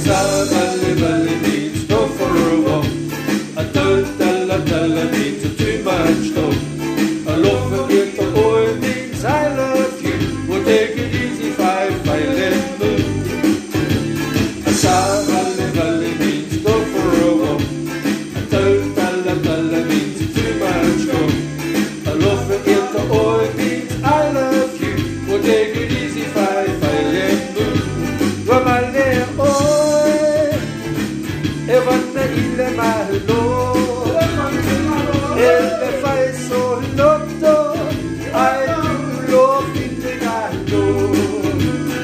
Valley Valley means go for a walk. A Dalla means too much talk. A love forget the boy means I love you. We'll take it easy, five let move. A Valley means go for a walk. A Dalla means too much talk. A love forget the boy means I love you. We'll take it easy, five let move. Ramalne oi, evanna illa